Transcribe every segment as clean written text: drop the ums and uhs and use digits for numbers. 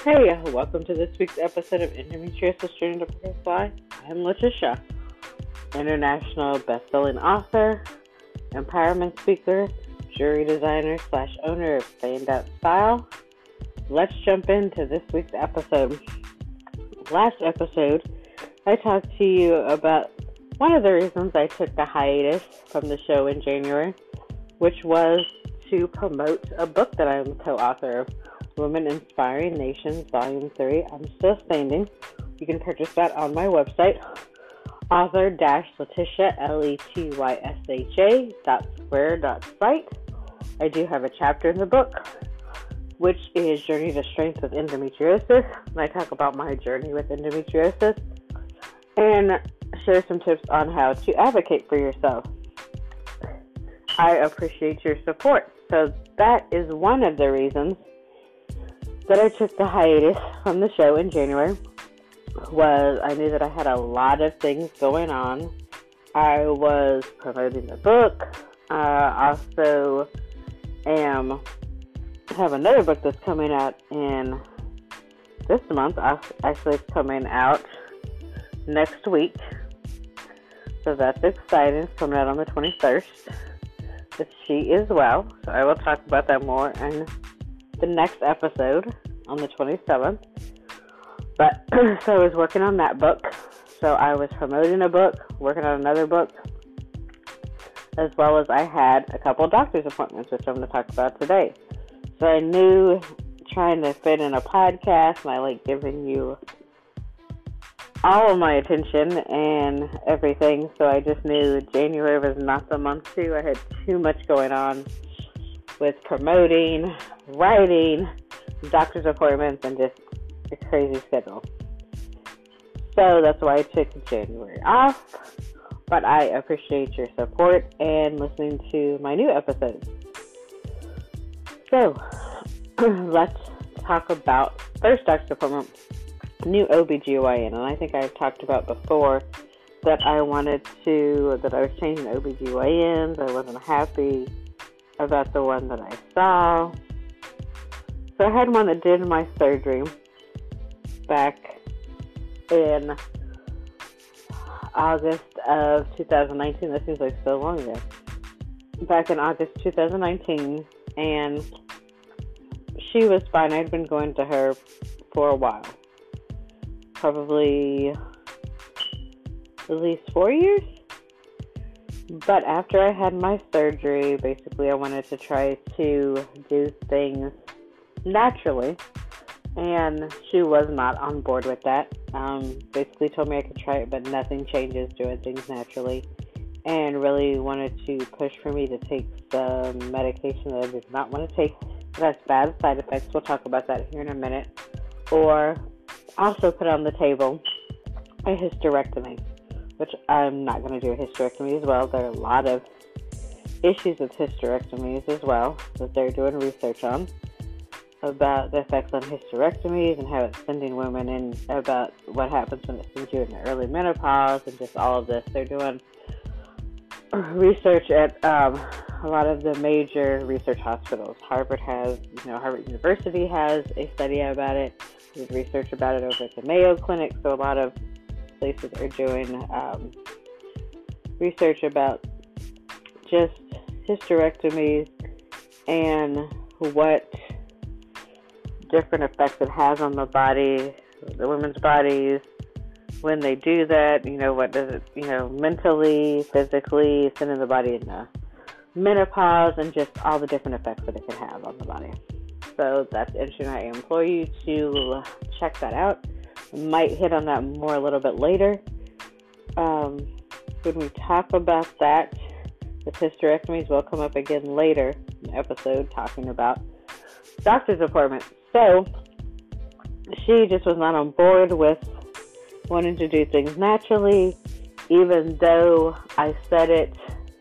Hey, welcome to this week's episode of Endometriosis Journey to Butterfly. I'm Letitia, international best-selling author, empowerment speaker, jewelry designer / owner of Standout Style. Let's jump into this week's episode. Last episode, I talked to you about one of the reasons I took the hiatus from the show in January, which was to promote a book that I'm co-author of, Women Inspiring Nations, Volume 3. I'm still standing. You can purchase that on my website, author-Letitia, LETYSHA.square.site. I do have a chapter in the book, which is Journey to Strength with Endometriosis. And I talk about my journey with endometriosis and share some tips on how to advocate for yourself. I appreciate your support. So that is one of the reasons that I took the hiatus from the show in January. Was I knew that I had a lot of things going on. I was promoting the book. Also have another book that's coming out in this month. Actually, it's coming out next week. So that's exciting. It's coming out on the 21st. It's She Is Well. So I will talk about that more in the next episode on the 27th. But so I was working on that book. So I was promoting a book, working on another book, as well as I had a couple of doctor's appointments, which I'm going to talk about today. So I knew trying to fit in a podcast, and I like giving you all of my attention and everything. So I just knew January was not the month to. I had too much going on with promoting, writing, doctor's appointments, and just a crazy schedule. So that's why I took January off. But I appreciate your support and listening to my new episodes. So let's talk about first doctor's appointment, new OBGYN. And I think I've talked about before that I was changing OBGYNs. I wasn't happy about the one that I saw. So I had one that did my surgery back in August of 2019. That seems like so long ago. Back in August 2019, and she was fine. I'd been going to her for a while. Probably at least 4 years. But after I had my surgery, basically I wanted to try to do things naturally, and she was not on board with that. Basically told me I could try it, but nothing changes doing things naturally, and really wanted to push for me to take the medication that I did not want to take. That's bad side effects. We'll talk about that here in a minute. Or also put on the table a hysterectomy, which I'm not going to do a hysterectomy as well. There are a lot of issues with hysterectomies as well that they're doing research on about the effects on hysterectomies and how it's sending women in, about what happens when it sends you into early menopause, and just all of this. They're doing research at a lot of the major research hospitals. Harvard University has a study about it. There's research about it over at the Mayo Clinic. So a lot of places are doing research about just hysterectomies and what different effects it has on the body, the women's bodies, when they do that. What does it, mentally, physically, sending the body into menopause, and just all the different effects that it can have on the body. So that's interesting. I implore you to check that out. Might hit on that more a little bit later. When we talk about that, the hysterectomies will come up again later in the episode, talking about doctor's appointments. So she just was not on board with wanting to do things naturally, even though I said it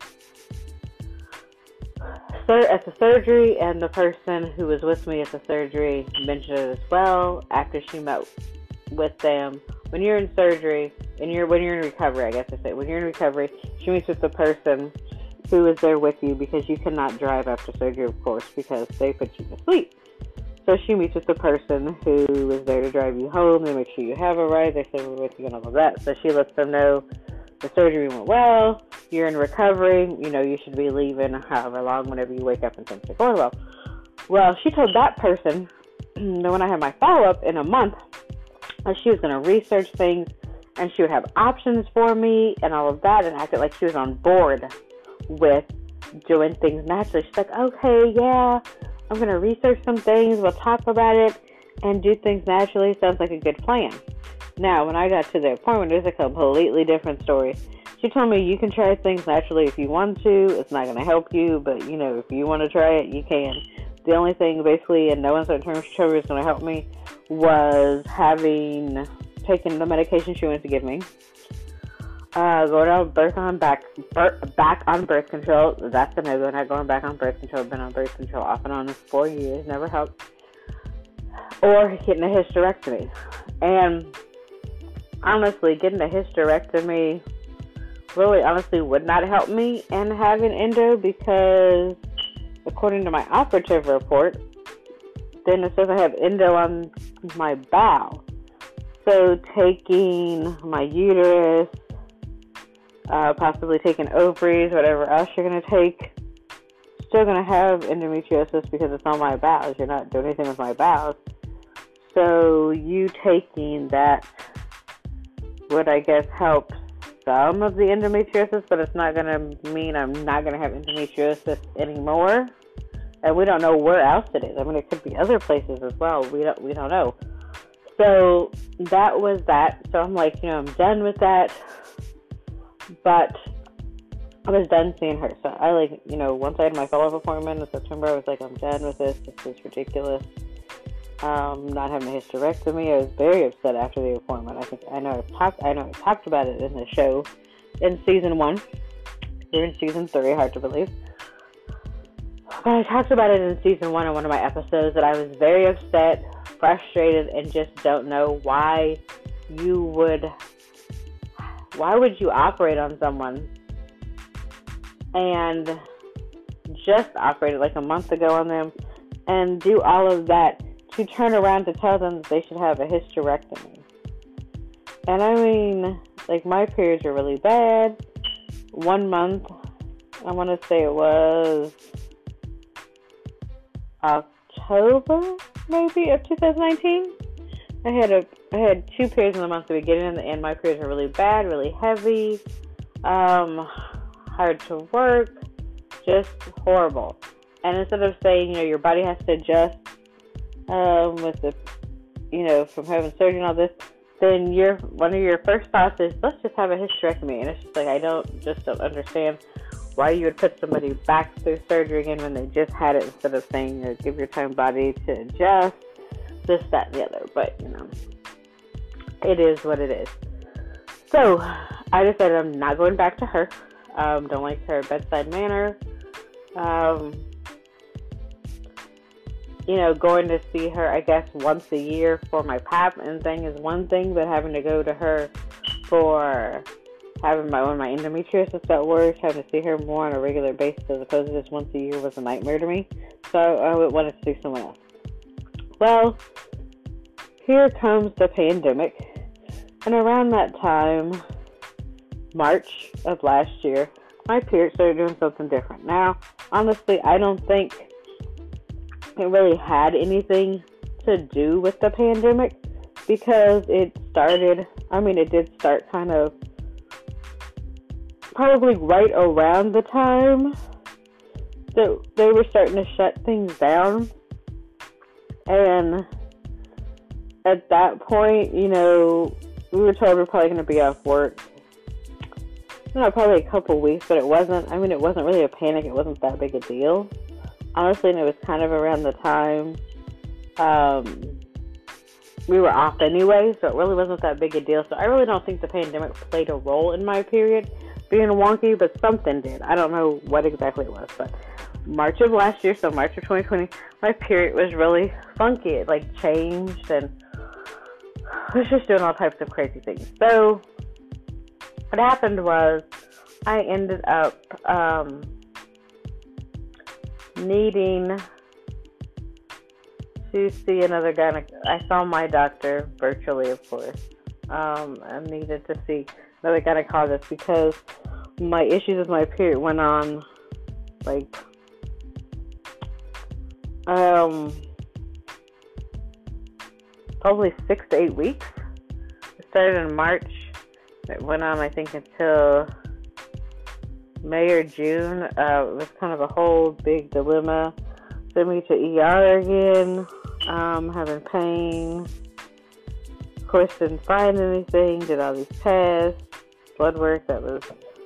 at the surgery, and the person who was with me at the surgery mentioned it as well after she met with them. When you're in surgery, when you're in recovery, I guess I say, when you're in recovery, she meets with the person who is there with you, because you cannot drive after surgery, of course, because they put you to sleep. So she meets with the person who is there to drive you home. They make sure you have a ride. They say we're with you and all of that. So she lets them know the surgery went well. You're in recovery. You should be leaving however long whenever you wake up and things are going well. Well, she told that person that when I had my follow-up in a month, she was going to research things and she would have options for me and all of that, and acted like she was on board with doing things naturally. She's like, okay, yeah, I'm going to research some things. We'll talk about it and do things naturally. Sounds like a good plan. Now, when I got to the appointment, it was a completely different story. She told me you can try things naturally if you want to. It's not going to help you, but, if you want to try it, you can. The only thing, basically, in no uncertain terms, she told me was going to help me was taking the medication she wanted to give me. Going on back on birth control. That's a no-go. Not going back on birth control. I've been on birth control off and on for 4 years. Never helped. Or getting a hysterectomy. And honestly, getting a hysterectomy really honestly would not help me and having endo, because according to my operative report, then it says I have endo on my bowel. So taking my uterus, possibly taking ovaries, whatever else you're going to take, still going to have endometriosis because it's on my bowels. You're not doing anything with my bowels. So you taking that would, I guess, help some of the endometriosis, but it's not going to mean I'm not going to have endometriosis anymore. And we don't know where else it is. I mean, it could be other places as well. We don't know. So that was that. So I'm like, I'm done with that. But I was done seeing her. So I once I had my follow-up appointment in September, I was like, I'm done with this. This is ridiculous. Not having a hysterectomy. I was very upset after the appointment. I know I talked about it in the show in season 1. We're in season 3, hard to believe. But I talked about it in season 1 in one of my episodes that I was very upset, frustrated, and just don't know why would you operate on someone and just operated like a month ago on them and do all of that to turn around to tell them that they should have a hysterectomy. And I mean, my periods are really bad. 1 month, I want to say it was October, maybe, of 2019. I had 2 periods in the month, the beginning and the end. My periods were really bad, really heavy, hard to work, just horrible. And instead of saying, your body has to adjust with the, from having surgery and all this, then one of your first thoughts is, let's just have a hysterectomy. And it's just I don't understand why you would put somebody back through surgery again when they just had it, instead of saying, give your time body to adjust, this, that, and the other. But, it is what it is. So, I decided I'm not going back to her. Don't like her bedside manner. Going to see her, I guess, once a year for my pap and thing is one thing, but having to go to her for having when my endometriosis got worse, having to see her more on a regular basis as opposed to just once a year was a nightmare to me. So I wanted to see someone else. Well, here comes the pandemic. And around that time, March of last year, my period started doing something different. Now, honestly, I don't think it really had anything to do with the pandemic, because it did start kind of probably right around the time that they were starting to shut things down. And at that point, we were told we're probably going to be off work. Probably a couple weeks, but it wasn't really a panic. It wasn't that big a deal, honestly. And it was kind of around the time we were off anyway, so it really wasn't that big a deal. So I really don't think the pandemic played a role in my period being wonky, but something did. I don't know what exactly it was, but March of last year, so March of 2020, my period was really funky. It changed, and I was just doing all types of crazy things. So what happened was I ended up needing to see another I saw my doctor virtually, of course. I needed to see another gynecologist because my issues with my period went on like probably 6 to 8 weeks. It started in March. It went on, I think, until May or June. It was kind of a whole big dilemma. Sent me to ER again, having pain. Of course, didn't find anything. Did all these tests, blood work that was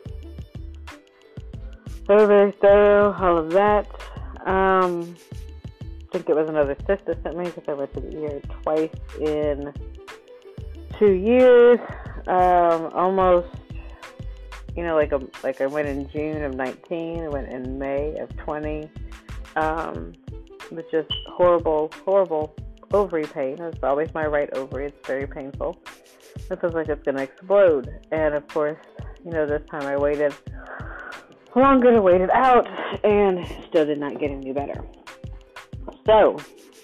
very, very thorough. All of that. I think it was another cyst that sent me because I went to the ER twice in 2 years. Almost, like I went in June of 19. I went in May of 20. It was just horrible ovary pain. It's always my right ovary. It's very painful. It feels like it's going to explode. And of course, this time I waited longer to wait it out and still did not get any better. So,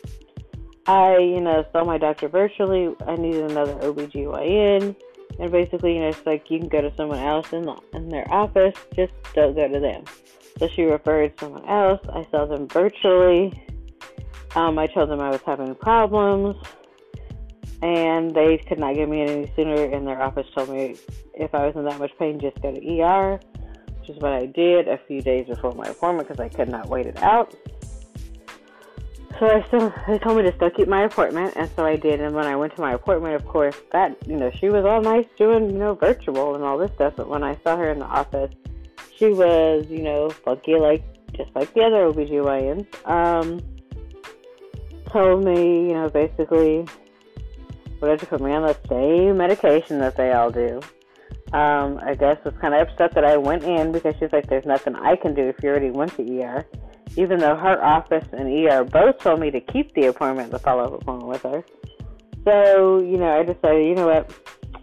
I, saw my doctor virtually. I needed another OBGYN. And basically, it's like you can go to someone else in their office. Just don't go to them. So she referred someone else. I saw them virtually. I told them I was having problems. And they could not get me in any sooner. And their office told me if I was in that much pain, just go to ER. Which is what I did a few days before my appointment because I could not wait it out. So they told me to still keep my appointment, and so I did. And when I went to my appointment, of course, that, she was all nice doing, virtual and all this stuff. But when I saw her in the office, she was, funky, just like the other OBGYNs. Told me, basically, wanted to put me on the same medication that they all do. I guess was kind of upset that I went in because she's like, there's nothing I can do if you already went to ER. Even though her office and ER both told me to keep the appointment, the follow-up appointment with her. So, I decided, what?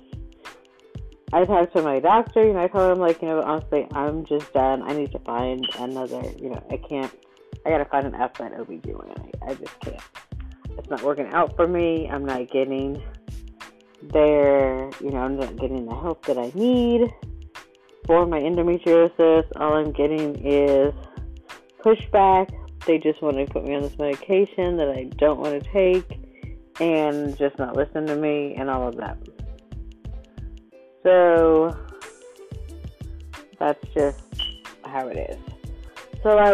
I talked to my doctor, I told him, honestly, I'm just done. I need to find another, I got to find an outside OBGYN. I just can't. It's not working out for me. I'm not getting I'm not getting the help that I need for my endometriosis. All I'm getting is pushback. They just want to put me on this medication that I don't want to take and just not listen to me and all of that. So that's just how it is. So I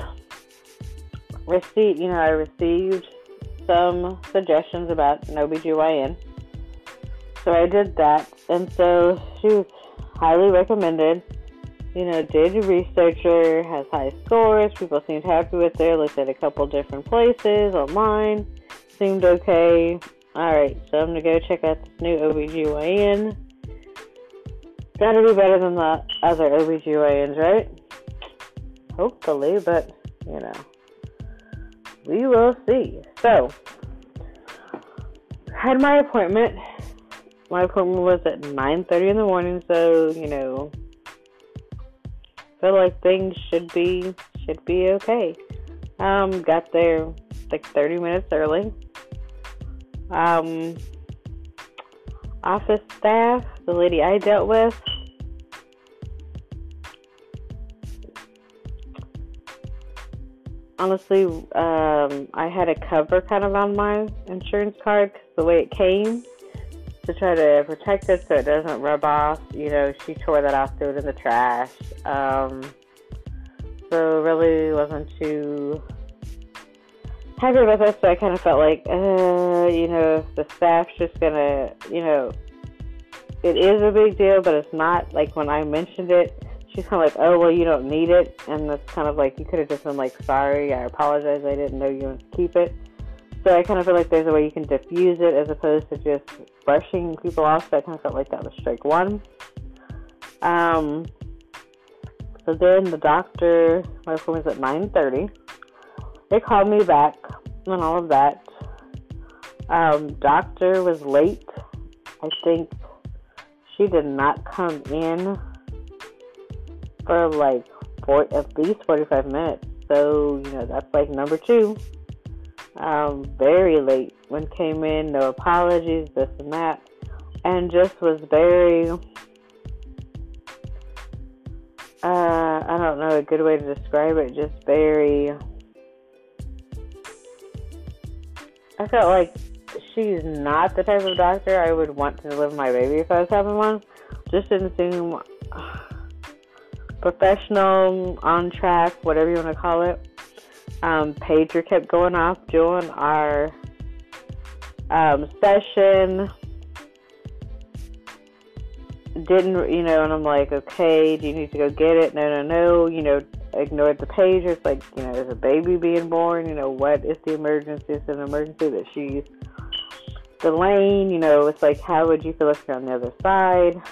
received some suggestions about an OBGYN. So I did that, and so she was highly recommended. Did a researcher, has high scores, people seemed happy with her, looked at a couple different places online, seemed okay. Alright, so I'm going to go check out this new OBGYN. Gotta be better than the other OBGYNs, right? Hopefully, but, we will see. So, had my appointment. My appointment was at 9:30 in the morning, so, feel like things should be okay. Got there like 30 minutes early. Office staff, the lady I dealt with, honestly, I had a cover kind of on my insurance card because the way it came, to try to protect it so it doesn't rub off. She tore that off, threw it in the trash. So really wasn't too happy about that. So I kind of felt like, if the staff's just gonna, it is a big deal, but it's not. Like when I mentioned it, she's kind of like, oh, well, you don't need it. And that's kind of like, you could have just been like, sorry, I apologize, I didn't know you wanted to keep it. So I kind of feel like there's a way you can diffuse it as opposed to just brushing people off. So I kind of felt like that was strike one. So then the doctor, my appointment was at 9:30. They called me back and all of that. Doctor was late. I think she did not come in for at least 45 minutes. So, that's like number two. very late when came in, no apologies, this and that, and just was very, I don't know a good way to describe it, just very, I felt like she's not the type of doctor I would want to deliver my baby if I was having one. Just didn't seem professional, on track, whatever you want to call it. Pager kept going off during our session. Didn't, and I'm like, okay, do you need to go get it? No. Ignored the pager. It's like, there's a baby being born. What is the emergency? It's an emergency that she's delaying. It's like, how would you feel if you're on the other side?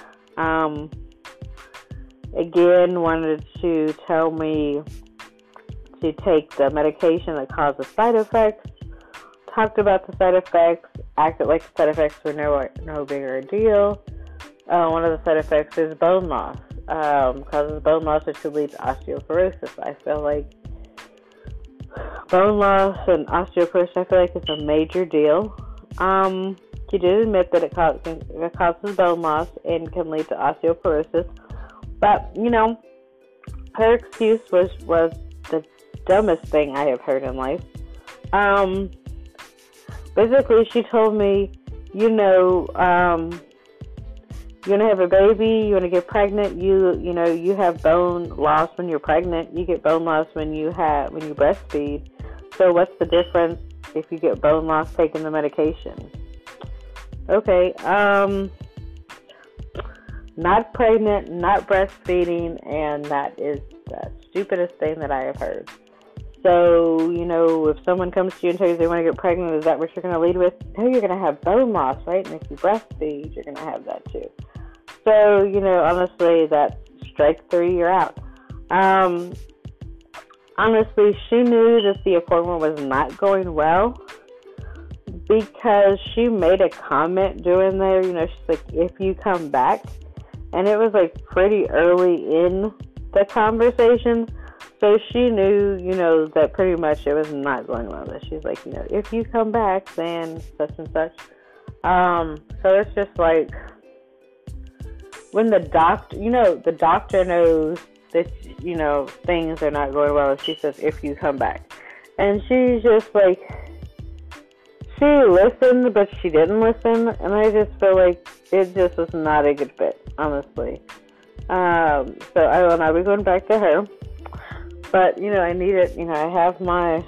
Again, wanted to tell me to take the medication that causes side effects. Talked about the side effects. Acted like the side effects were no bigger a deal. One of the side effects is bone loss. Causes bone loss, which could lead to osteoporosis. I feel like bone loss and osteoporosis, I feel like it's a major deal. She did admit that it causes bone loss and can lead to osteoporosis. But, her excuse was the dumbest thing I have heard in life. Basically, she told me, you want to have a baby, you want to get pregnant, you have bone loss when you're pregnant, you get bone loss when you breastfeed. So what's the difference if you get bone loss taking the medication? Okay, not pregnant, not breastfeeding, and that is the stupidest thing that I have heard. So, if someone comes to you and tells you they want to get pregnant, is that what you're going to lead with? No, you're going to have bone loss, right? And if you breastfeed, you're going to have that too. So, honestly, that's strike 3, you're out. Honestly, she knew that the appointment was not going well because she made a comment during there. She's like, if you come back. And it was like pretty early in the conversation. So she knew, that pretty much it was not going well. That she's like, if you come back, then such and such. So it's just like, when the doctor, the doctor knows that, things are not going well. She says, if you come back. And she's just like, she listened, but she didn't listen. And I just feel like it just was not a good fit, honestly. So I will not be going back to her. But, I needed, I had my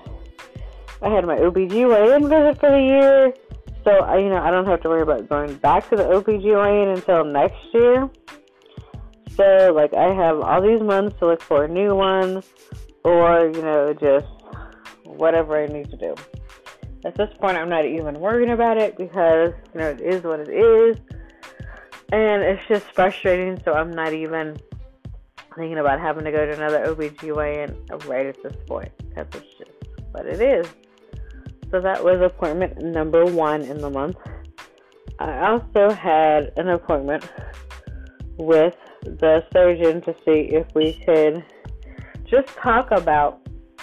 OBGYN visit for the year. So, I don't have to worry about going back to the OBGYN until next year. So, I have all these months to look for a new one. Or, just whatever I need to do. At this point, I'm not even worrying about it because, it is what it is. And it's just frustrating, so I'm not even thinking about having to go to another OBGYN right at this point. Because it's just what it is. So that was appointment number 1 in the month. I also had an appointment with the surgeon to see if we could just talk about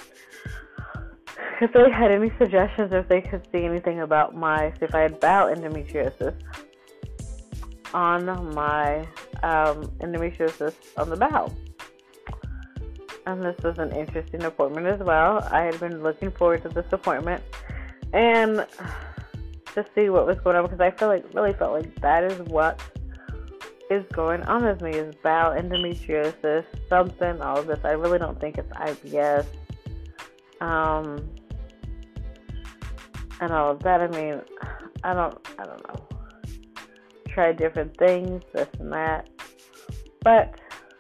if they had any suggestions, if they could see anything about if I had bowel endometriosis on my endometriosis on the bowel. And this was an interesting appointment as well. I had been looking forward to this appointment and to see what was going on because I really felt like that is what is going on with me is bowel endometriosis, something, all of this. I really don't think it's IBS. And all of that. I mean, I don't know. Tried different things, this and that. But,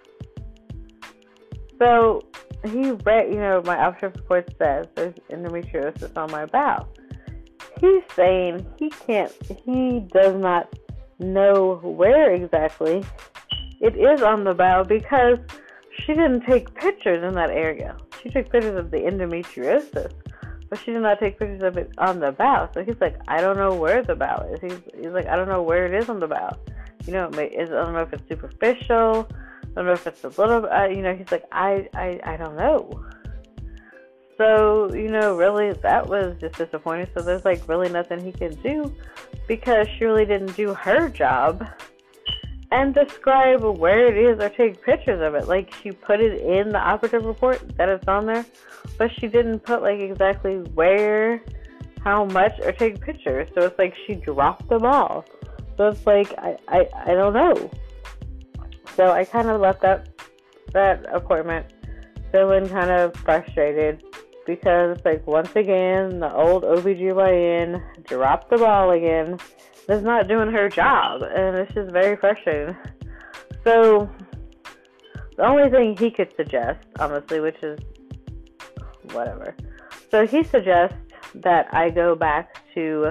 so, he read, my option report says there's endometriosis on my bowel. He's saying he does not know where exactly it is on the bowel because she didn't take pictures in that area. She took pictures of the endometriosis, but she did not take pictures of it on the bowel. So he's like, I don't know where the bowel is. He's like, I don't know where it is on the bowel. I don't know if it's superficial. I don't know if it's a little, he's like, I don't know. So, really, that was just disappointing. So there's, really nothing he can do because she really didn't do her job and describe where it is or take pictures of it. She put it in the operative report that it's on there, but she didn't put, exactly where, how much, or take pictures. So it's she dropped the ball. So it's I don't know. So I kind of left that appointment feeling kind of frustrated because once again, the old OBGYN dropped the ball again. Is not doing her job, and it's just very frustrating. So the only thing he could suggest, honestly, which is whatever. So he suggests that I go back to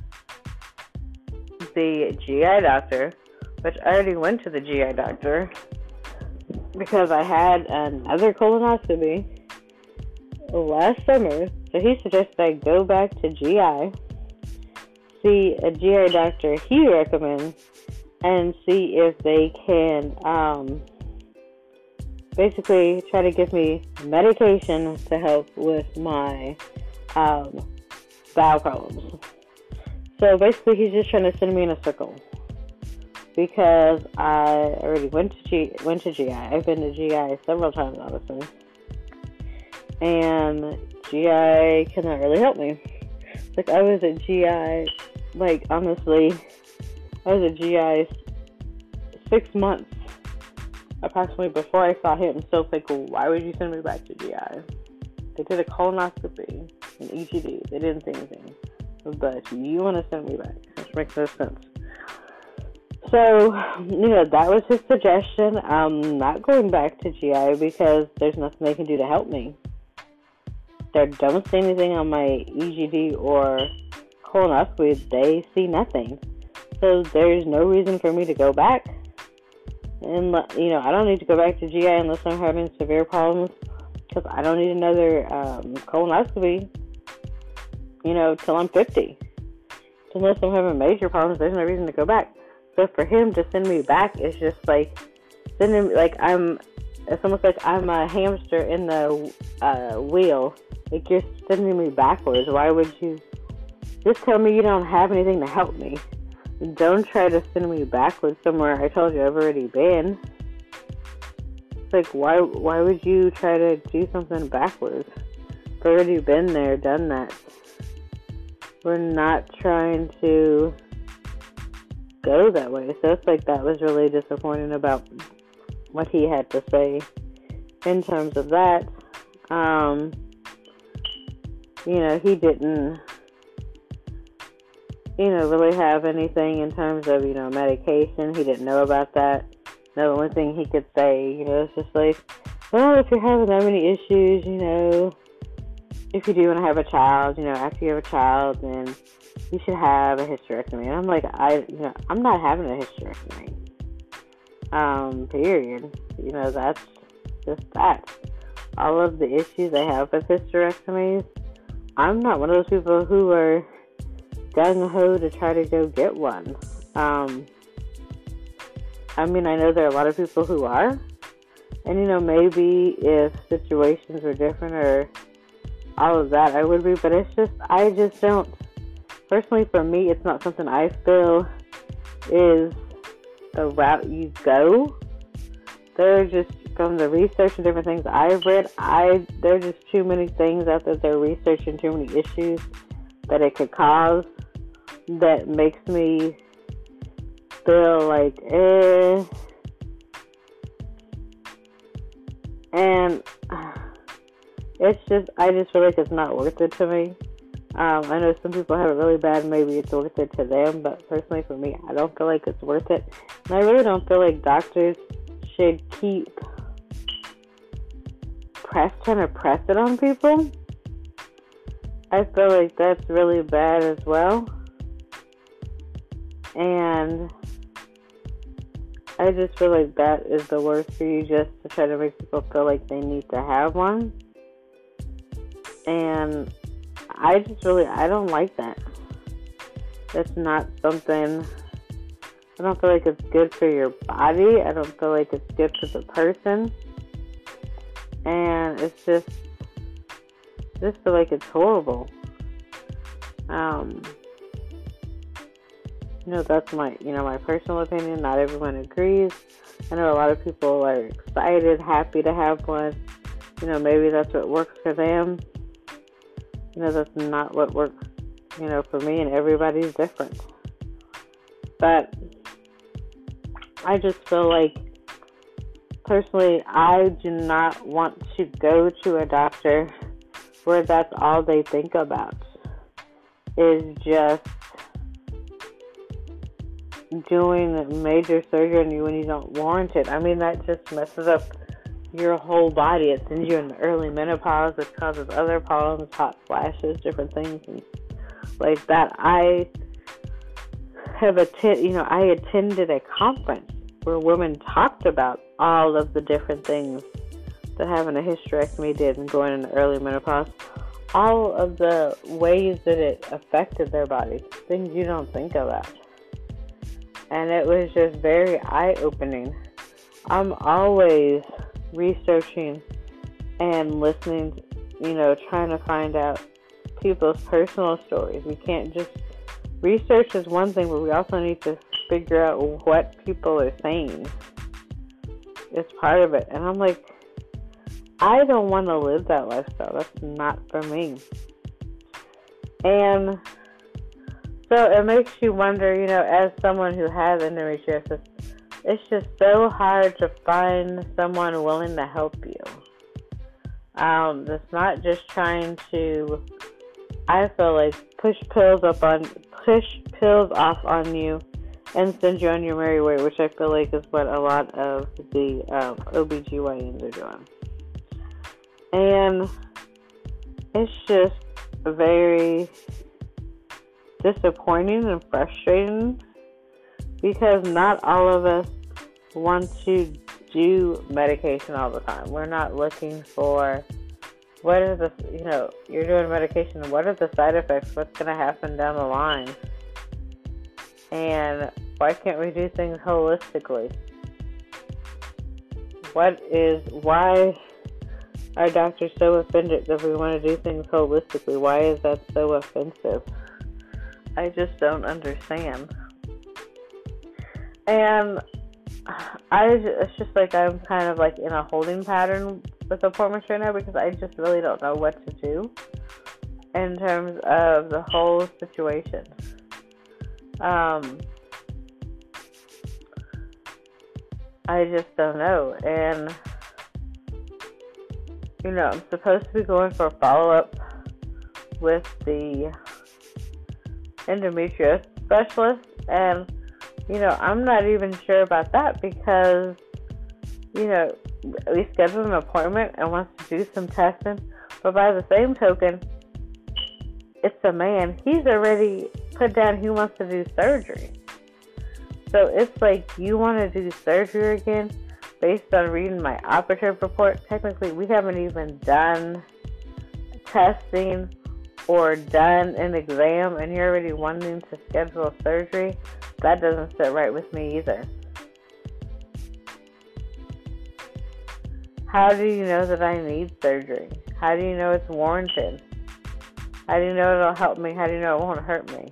the GI doctor, which I already went to the GI doctor because I had another colonoscopy last summer. So he suggests I go back to GI, see a GI doctor he recommends, and see if they can basically try to give me medication to help with my bowel problems. So basically he's just trying to send me in a circle because I already went to GI. I've been to GI several times, honestly, and GI cannot really help me. I was at GI, honestly, I was at GI 6 months approximately before I saw him. So why would you send me back to GI? They did a colonoscopy and EGD. They didn't say anything. But you want to send me back, which makes no sense. So, that was his suggestion. I'm not going back to GI because there's nothing they can do to help me. They don't see anything on my EGD or colonoscopy. They see nothing. So there's no reason for me to go back. And, I don't need to go back to GI unless I'm having severe problems because I don't need another colonoscopy, till I'm 50. So unless I'm having major problems, there's no reason to go back. So for him to send me back is just sending me, it's almost like I'm a hamster in the wheel. You're sending me backwards. Why would you just tell me you don't have anything to help me? Don't try to send me backwards somewhere I told you I've already been. It's why would you try to do something backwards? I've already been there, done that. We're not trying to go that way. So it's that was really disappointing about what he had to say in terms of that. He didn't, really have anything in terms of, medication. He didn't know about that. The only thing he could say, it's just well, if you're having that many issues, if you do want to have a child, after you have a child, then you should have a hysterectomy. And I'm I'm not having a hysterectomy. Period. That's just that. All of the issues I have with hysterectomies, I'm not one of those people who are gung-ho to try to go get one. I know there are a lot of people who are. And, maybe if situations were different or all of that, I would be. But I just don't. Personally, for me, it's not something I feel is the route you go. They're just, from the research and different things I've read, there are just too many things out there. They're researching too many issues that it could cause that makes me feel and I just feel like it's not worth it to me. I know some people have it really bad, maybe it's worth it to them, but personally for me, I don't feel like it's worth it. And I really don't feel like doctors should keep trying to press it on people. I feel like that's really bad as well. And I just feel like that is the worst for you, just to try to make people feel like they need to have one. And I don't like that. That's not something, I don't feel like it's good for your body. I don't feel like it's good for the person. And it's just, just feel like it's horrible. That's my personal opinion. Not everyone agrees. I know a lot of people are excited, happy to have one. Maybe that's what works for them. That's not what works, for me, and everybody's different. But I just feel like, personally, I do not want to go to a doctor where that's all they think about, is just doing major surgery on you when you don't warrant it. I mean, that just messes up your whole body. It sends you into early menopause. It causes other problems, hot flashes, different things and like that. I attended a conference where women talked about all of the different things that having a hysterectomy did and going into early menopause. All of the ways that it affected their bodies, things you don't think about. And it was just very eye-opening. I'm always researching and listening, trying to find out people's personal stories. We can't just... Research is one thing, but we also need to figure out what people are saying. It's part of it. And I'm like, I don't want to live that lifestyle. That's not for me. And so it makes you wonder, as someone who has endometriosis, it's just so hard to find someone willing to help you. That's not just trying to, I feel like, push pills off on you and send you on your merry way, which I feel like is what a lot of the OBGYNs are doing. And it's just very disappointing and frustrating because not all of us want to do medication all the time. We're not looking for what are the, you're doing medication, what are the side effects, what's going to happen down the line, and why can't we do things holistically? Why are doctors so offended that we want to do things holistically? Why is that so offensive? I just don't understand. And it's just like I'm kind of like in a holding pattern with appointments right now because I just really don't know what to do in terms of the whole situation. I just don't know. And I'm supposed to be going for a follow-up with the endometriosis specialist, and I'm not even sure about that because we scheduled an appointment and wants to do some testing, but by the same token, it's a man. He's already put down he wants to do surgery. So it's like, you want to do surgery again based on reading my operative report? Technically, we haven't even done testing or done an exam, and you're already wanting to schedule a surgery. That doesn't sit right with me either. How do you know that I need surgery? How do you know it's warranted? How do you know it'll help me? How do you know it won't hurt me?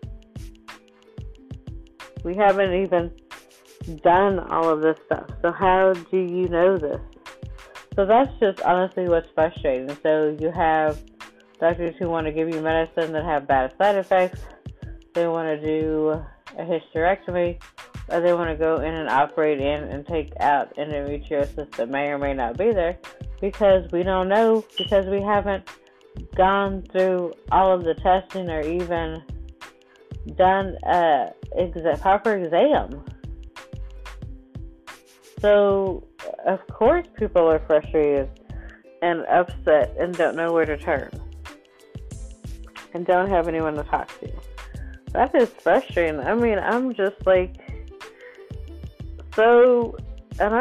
We haven't even done all of this stuff. So how do you know this? So that's just honestly what's frustrating. So you have doctors who want to give you medicine that have bad side effects. They want to do a hysterectomy, or they want to go in and operate in and take out endometriosis that may or may not be there, because we don't know, because we haven't gone through all of the testing or even done a proper exam. So, of course, people are frustrated and upset and don't know where to turn and don't have anyone to talk to. That is frustrating. I mean, I'm just like, so, and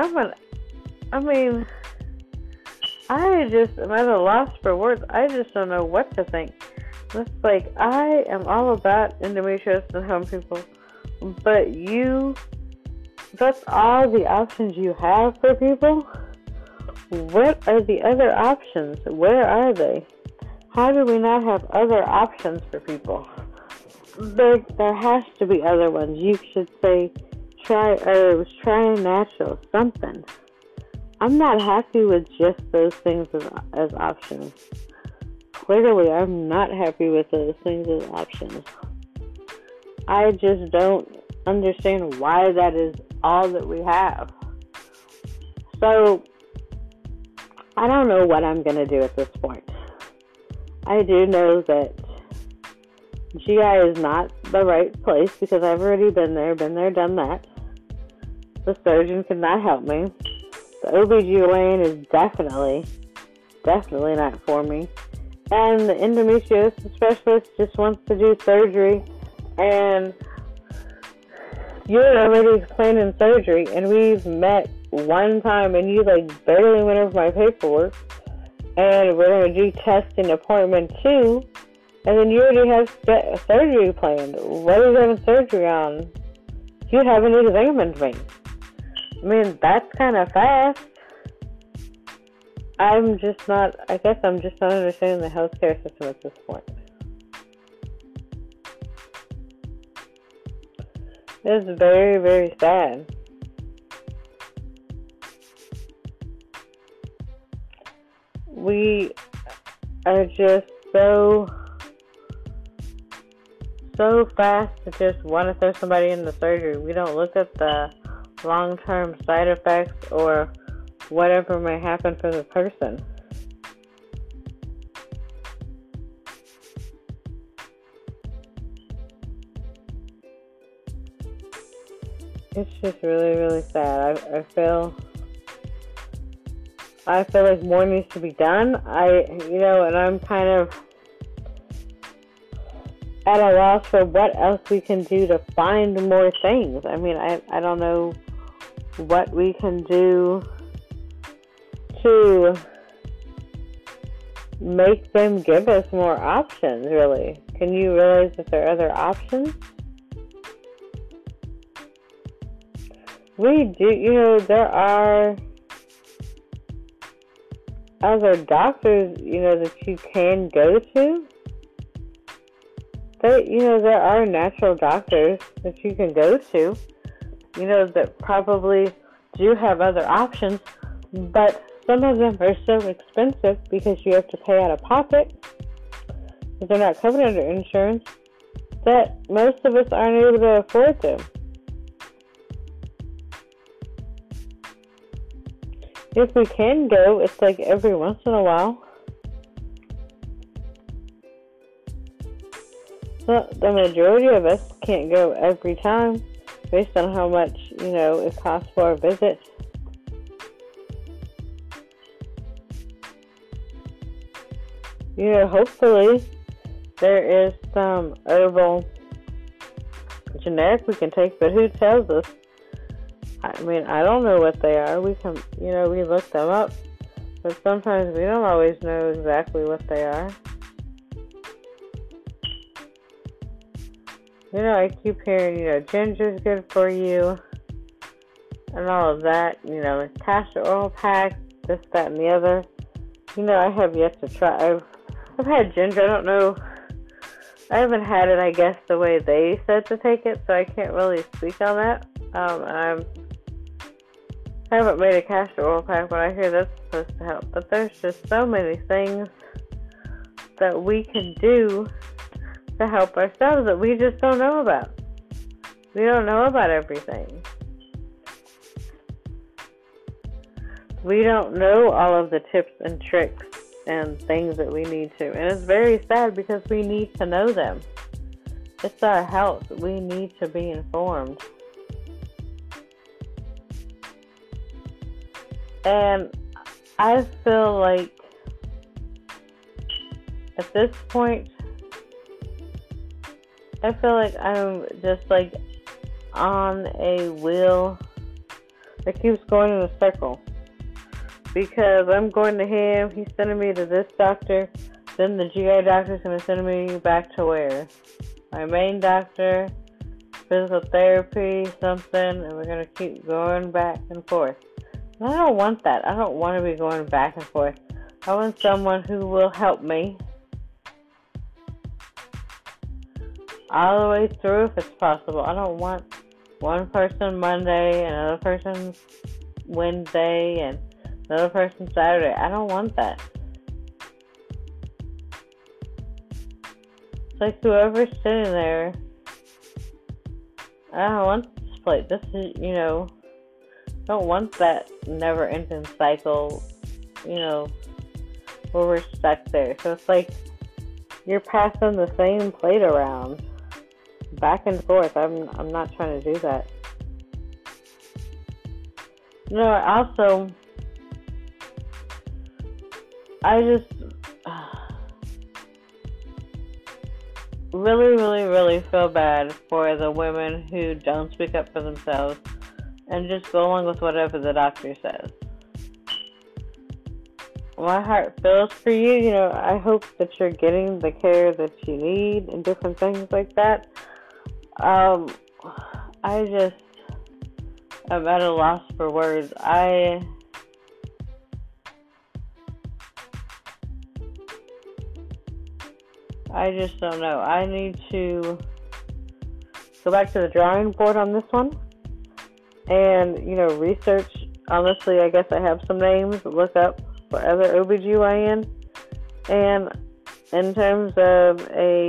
I just am at a loss for words. I just don't know what to think. It's like, I am all about endometriosis and helping people, but that's all the options you have for people? What are the other options? Where are they? How do we not have other options for people? There has to be other ones. You should say, try herbs, try natural, something. I'm not happy with just those things as options. Clearly, I'm not happy with those things as options. I just don't understand why that is all that we have. So, I don't know what I'm going to do at this point. I do know that GI is not the right place because I've already been there, done that. The surgeon could not help me. The OBGYN is definitely not for me. And the endometriosis specialist just wants to do surgery. And you're already explaining surgery, and we've met one time, and you barely went over my paperwork. And we're going to do testing appointment 2, and then you already have surgery planned. What are you having surgery on? You haven't examined me. I mean, that's kind of fast. I guess I'm just not understanding the healthcare system at this point. It's very, very sad. We are just so fast to just want to throw somebody into surgery. We don't look at the long-term side effects or whatever may happen for the person. It's just really, really sad. I feel like more needs to be done. And I'm kind of at a loss for what else we can do to find more things. I mean, I don't know what we can do to make them give us more options, really. Can you realize that there are other options? We do, there are other doctors, that you can go to. There are natural doctors that you can go to, that probably do have other options, but some of them are so expensive because you have to pay out of pocket, because they're not covered under insurance, that most of us aren't able to afford them. If we can go, it's every once in a while. But the majority of us can't go every time based on how much, it costs for a visit. Hopefully there is some herbal generic we can take, but who tells us? I mean, I don't know what they are. We can, we look them up, but sometimes we don't always know exactly what they are. I keep hearing, ginger's good for you, and all of that, castor oil packs, this, that, and the other. I have yet to try. I've had ginger. I don't know. I haven't had it, I guess, the way they said to take it, so I can't really speak on that. I haven't made a castor oil pack, but I hear that's supposed to help. But there's just so many things that we can do to help ourselves that we just don't know about. We don't know about everything. We don't know all of the tips and tricks and things that we need to. And it's very sad because we need to know them. It's our health. We need to be informed. And I feel like at this point, I feel like I'm just on a wheel that keeps going in a circle. Because I'm going to him, he's sending me to this doctor, then the GI doctor's going to send me back to where? My main doctor, physical therapy, something, and we're going to keep going back and forth. And I don't want that. I don't want to be going back and forth. I want someone who will help me all the way through if it's possible. I don't want one person Monday, another person Wednesday, and another person Saturday. I don't want that. It's like whoever's sitting there, I don't want this plate. This is, don't want that never-ending cycle, where we're stuck there. So it's like you're passing the same plate around, back and forth. I'm not trying to do that. I just really, really, really feel bad for the women who don't speak up for themselves and just go along with whatever the doctor says. My heart feels for you. I hope that you're getting the care that you need and different things like that. I'm at a loss for words. I just don't know. I need to go back to the drawing board on this one and, research. Honestly, I guess I have some names to look up for other OBGYN. And in terms of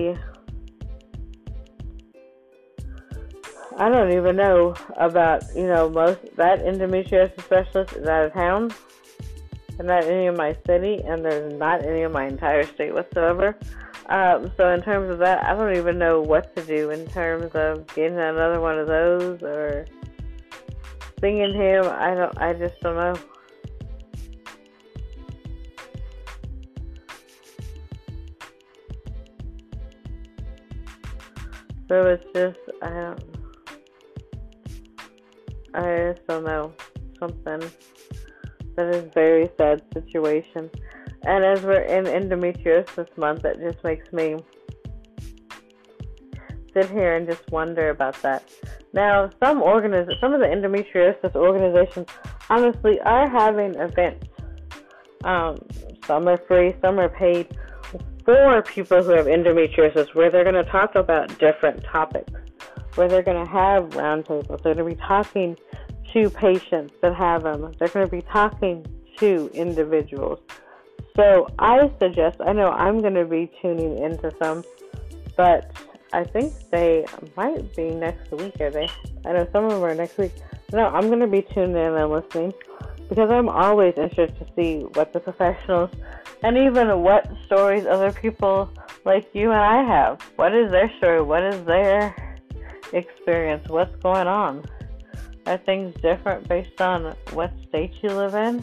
I don't even know about, most, that endometriosis specialist is out of town and not any in my city, and there's not any in my entire state whatsoever. So in terms of that, I don't even know what to do in terms of getting another one of those or seeing him. I just don't know. So it's just, I just don't know. Something that is a very sad situation. And as we're in endometriosis month, that just makes me sit here and just wonder about that. Now, some of the endometriosis organizations, honestly, are having events. Some are free, some are paid, for people who have endometriosis, where they're going to talk about different topics, where they're going to have roundtables. They're going to be talking to patients that have them. They're going to be talking to individuals. So I know I'm going to be tuning into some, but I think they might be next week. I know some of them are next week. No, I'm going to be tuning in and listening, because I'm always interested to see what the professionals and even what stories other people like you and I have. What is their story? What is their experience? What's going on? Are things different based on what state you live in?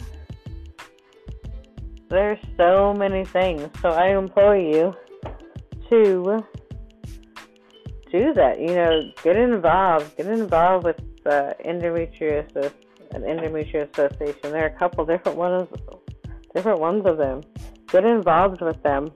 There's so many things. So I implore you to do that. Get involved. Get involved with endometriosis and endometriosis association. There are a couple different ones of them. Get involved with them.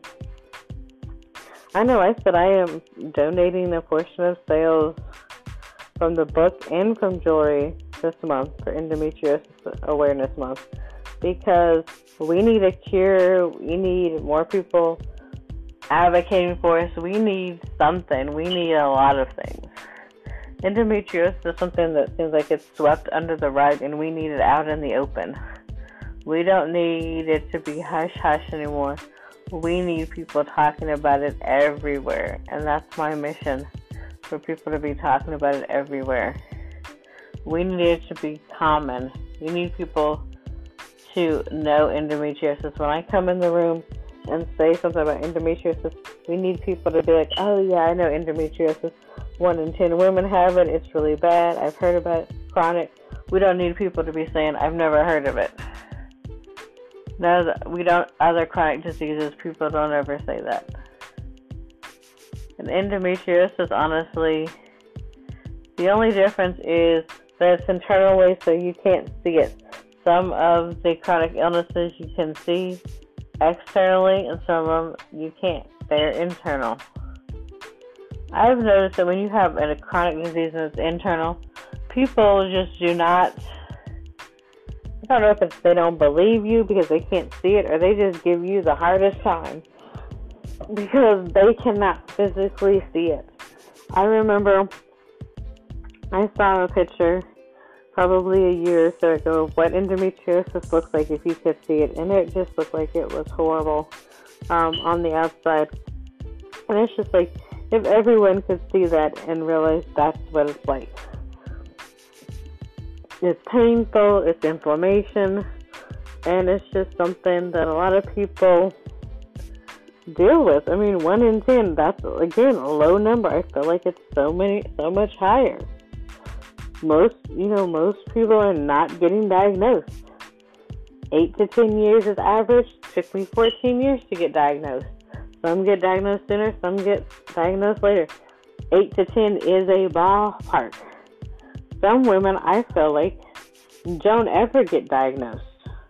I know I said I am donating a portion of sales from the book and from jewelry this month for Endometriosis Awareness Month, because we need a cure. We need more people advocating for us. We need something. We need a lot of things. Endometriosis is something that seems like it's swept under the rug, and we need it out in the open. We don't need it to be hush-hush anymore. We need people talking about it everywhere, and that's my mission, for people to be talking about it everywhere. We need it to be common. We need people to know endometriosis. When I come in the room and say something about endometriosis, we need people to be like, oh yeah, I know endometriosis. 1 in 10 women have it. It's really bad. I've heard about it. Chronic. We don't need people to be saying, I've never heard of it. No, we don't. Other chronic diseases, people don't ever say that. And endometriosis, honestly, the only difference is that it's internally, so you can't see it. Some of the chronic illnesses you can see externally, and some of them you can't. They're internal. I've noticed that when you have a chronic disease and it's internal, people just do not, I don't know if it's they don't believe you because they can't see it, or they just give you the hardest time because they cannot physically see it. I remember I saw a picture probably a year or so ago of what endometriosis looks like if you could see it, and it just looked like it was horrible on the outside. And it's just like, if everyone could see that and realize that's what it's like. It's painful, it's inflammation, and it's just something that a lot of people deal with. I mean, 1 in 10, that's, again, a low number. I feel like it's so much higher. Most people are not getting diagnosed. 8 to 10 years is average. Took me 14 years to get diagnosed. Some get diagnosed sooner, some get diagnosed later. 8 to 10 is a ballpark. Some women, I feel like, don't ever get diagnosed.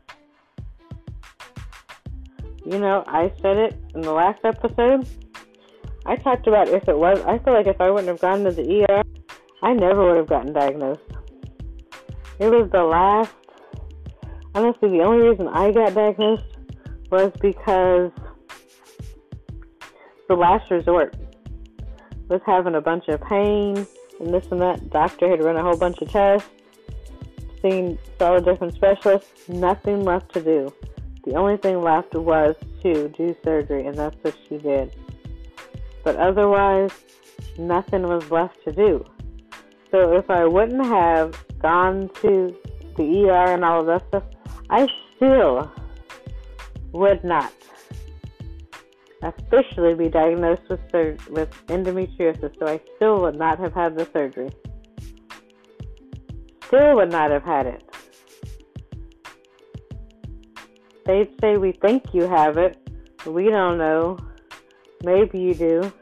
I said it in the last episode. I talked about if it was, I feel like if I wouldn't have gone to the ER, I never would have gotten diagnosed. It was honestly, the only reason I got diagnosed was because the last resort was having a bunch of pain and this and that. Doctor had run a whole bunch of tests, saw different specialists, nothing left to do. The only thing left was to do surgery, and that's what she did. But otherwise, nothing was left to do. So if I wouldn't have gone to the ER and all of that stuff, I still would not officially be diagnosed with endometriosis. So I still would not have had the surgery. Still would not have had it. They'd say, we think you have it. We don't know. Maybe you do.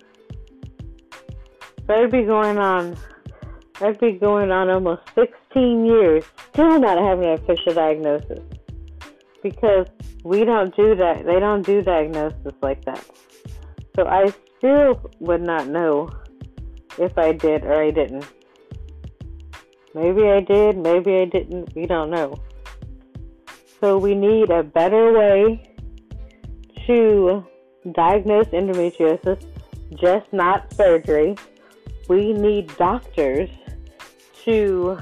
So I'd be going on almost 16 years, still not having an official diagnosis. Because we don't do that. They don't do diagnosis like that. So I still would not know if I did or I didn't. Maybe I did, maybe I didn't. We don't know. So we need a better way to diagnose endometriosis, just not surgery. We need doctors to,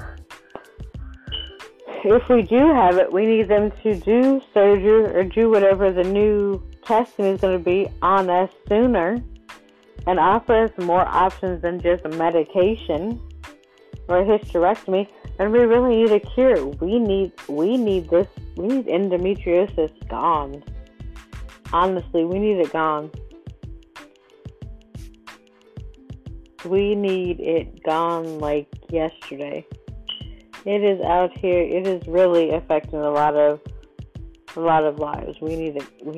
if we do have it, we need them to do surgery or do whatever the new testing is going to be on us sooner and offer us more options than just medication or hysterectomy. And we really need a cure. We need endometriosis gone. Honestly, we need it gone. We need it gone like yesterday. It is out here. It is really affecting a lot of lives. We need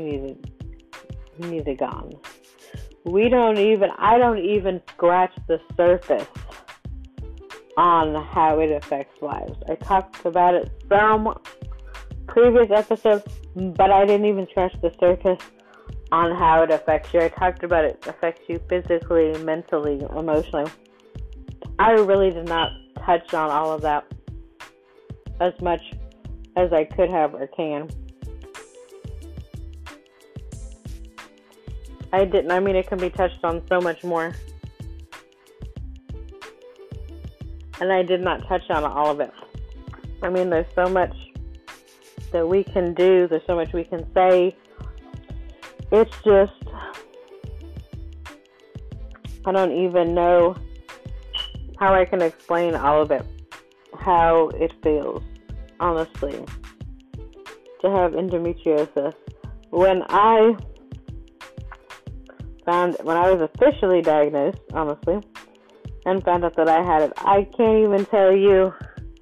it gone. I don't even scratch the surface on how it affects lives. I talked about it some previous episodes, but I didn't even scratch the surface on how it affects you. I talked about it affects you physically, mentally, emotionally. I really did not touch on all of that as much as I could have or can. I didn't. I mean, it can be touched on so much more. And I did not touch on all of it. I mean, there's so much that we can do. There's so much we can say. It's just, I don't even know how I can explain all of it. How it feels, honestly, to have endometriosis. When I was officially diagnosed, honestly, and found out that I had it, I can't even tell you,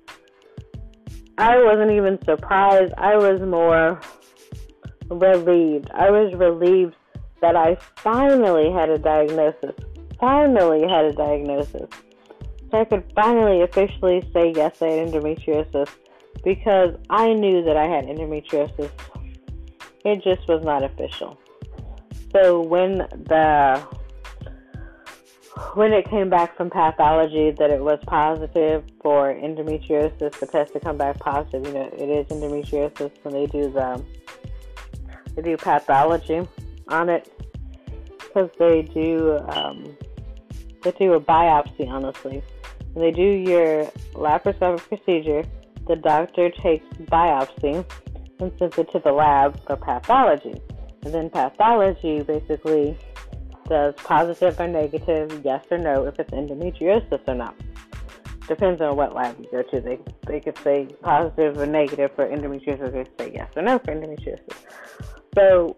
I wasn't even surprised. I was more relieved. I was relieved that I finally had a diagnosis. So I could finally officially say, yes, I had endometriosis, because I knew that I had endometriosis. It just was not official. So when it came back from pathology that it was positive for endometriosis, the test to come back positive, it is endometriosis when they do pathology on it, because they do They do a biopsy, honestly. When they do your laparoscopic procedure, the doctor takes biopsy and sends it to the lab for pathology. And then pathology basically does positive or negative, yes or no, if it's endometriosis or not. Depends on what lab you go to. They could say positive or negative for endometriosis. They say yes or no for endometriosis. So,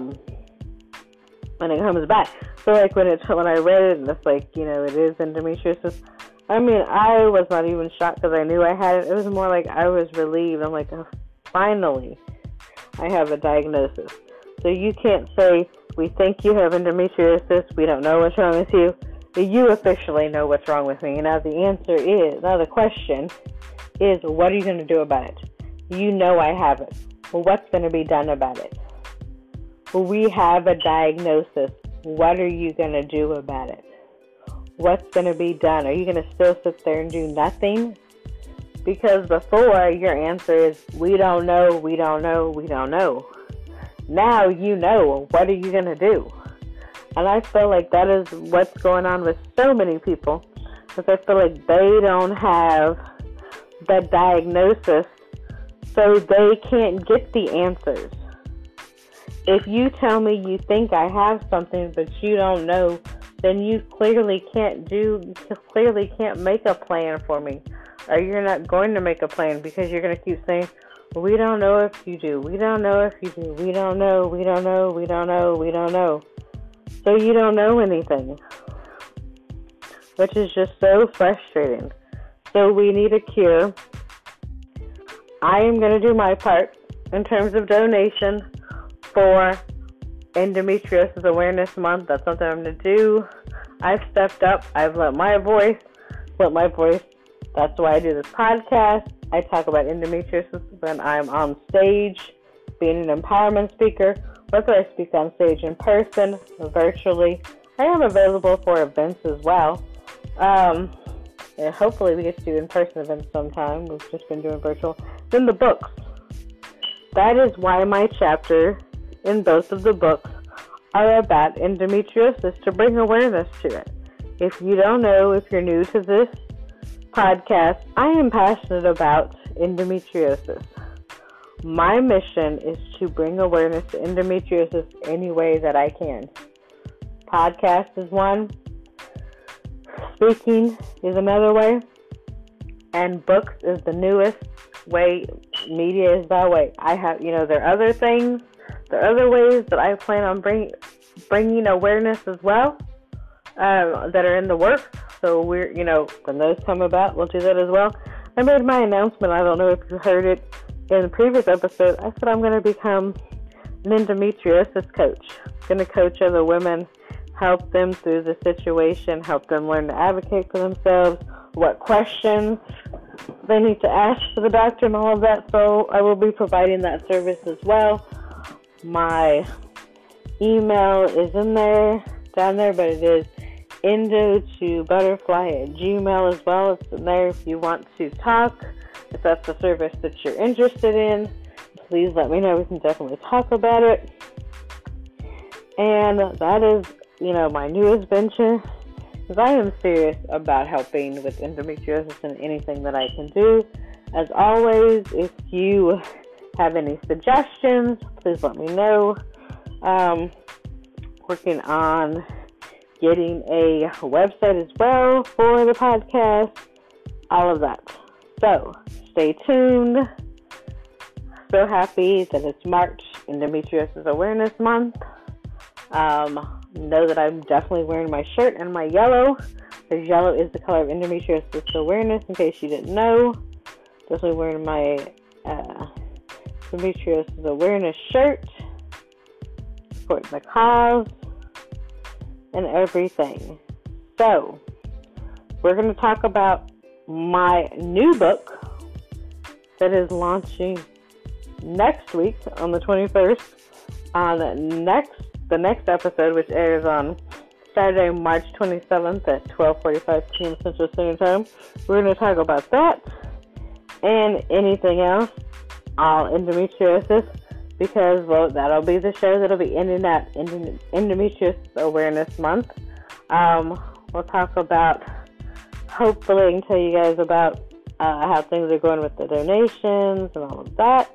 when it comes back. So, like, when I read it, and it's like, it is endometriosis. I mean, I was not even shocked because I knew I had it. It was more like I was relieved. I'm like, oh, finally, I have a diagnosis. So you can't say, we think you have endometriosis, we don't know what's wrong with you. You officially know what's wrong with me. Now the question is, what are you going to do about it? You know I have it. Well, what's going to be done about it? Well, we have a diagnosis. What are you going to do about it? What's going to be done? Are you going to still sit there and do nothing? Because before, your answer is, we don't know, we don't know, we don't know. Now you know. What are you going to do? And I feel like that is what's going on with so many people. Because I feel like they don't have the diagnosis, so they can't get the answers. If you tell me you think I have something, but you don't know, then you clearly can't make a plan for me. Or you're not going to make a plan because you're going to keep saying, we don't know if you do. We don't know if you do. We don't know. We don't know. We don't know. We don't know. So you don't know anything, which is just so frustrating. So we need a cure. I am going to do my part in terms of donation for Endometriosis Awareness Month. That's something I'm going to do. I've stepped up. I've lent my voice. That's why I do this podcast. I talk about endometriosis when I'm on stage, being an empowerment speaker, whether I speak on stage in person, virtually. I am available for events as well. And hopefully we get to do in-person events sometime. We've just been doing virtual. Then the books. That is why my chapter in both of the books are about endometriosis, to bring awareness to it. If you don't know, if you're new to this podcast, I am passionate about endometriosis. My mission is to bring awareness to endometriosis any way that I can. Podcast is one. Speaking is another way. And books is the newest way. Media is that way. I have, there are other things. There are other ways that I plan on bringing awareness as well that are in the works. So we're, when those come about, we'll do that as well. I made my announcement. I don't know if you heard it in the previous episode. I said I'm going to become an endometriosis coach. I'm going to coach other women, help them through the situation, help them learn to advocate for themselves, what questions they need to ask for the doctor and all of that. So I will be providing that service as well. My email is down there, but it is endo2butterfly@gmail as well. It's in there if you want to talk. If that's a service that you're interested in, please let me know. We can definitely talk about it. And that is, my newest venture, because I am serious about helping with endometriosis and anything that I can do. As always, if you have any suggestions, please let me know. Working on getting a website as well for the podcast, all of that. So, stay tuned. So happy that it's March, Endometriosis Awareness Month. Know that I'm definitely wearing my shirt and my yellow, because yellow is the color of Endometriosis Awareness, in case you didn't know. Definitely wearing my Endometriosis Awareness shirt, supporting the cause, and everything. So, we're going to talk about my new book that is launching next week on the 21st. On the next episode, which airs on Saturday, March 27th at 12:45 p.m. Central Standard Time, we're going to talk about that and anything else, all endometriosis, because, that'll be the show that'll be ending that Endometriosis Awareness Month. We'll talk about, hopefully I can tell you guys about how things are going with the donations and all of that.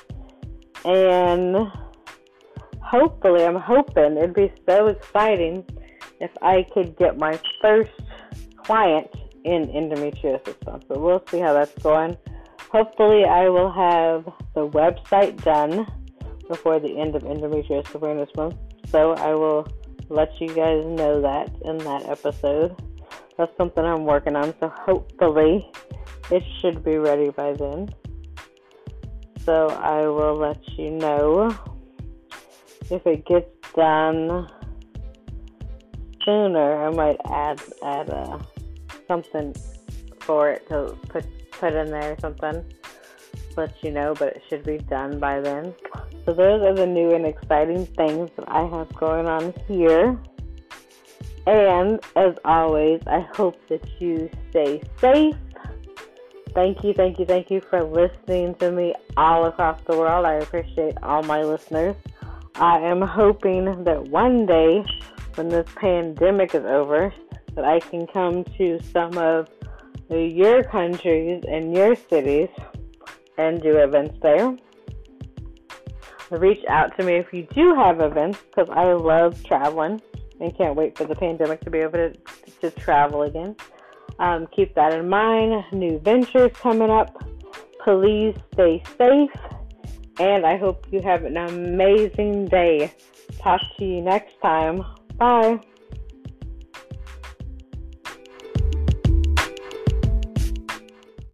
And hopefully, I'm hoping it'd be so exciting if I could get my first client in endometriosis month. But we'll see how that's going. Hopefully, I will have the website done before the end of Endometriosis Awareness Month. So I will let you guys know that in that episode. That's something I'm working on. So hopefully, it should be ready by then. So I will let you know if it gets done sooner. I might add something for it to put in there or something. Let you know, but it should be done by then. So those are the new and exciting things that I have going on here. And as always, I hope that you stay safe. Thank you for listening to me all across the world. I appreciate all my listeners. I am hoping that one day when this pandemic is over, that I can come to some of your countries and your cities and do events there. Reach out to me if you do have events, because I love traveling and can't wait for the pandemic to be able to travel again. Keep that in mind. New ventures coming up. Please stay safe, and I hope you have an amazing day. Talk to you next time. Bye.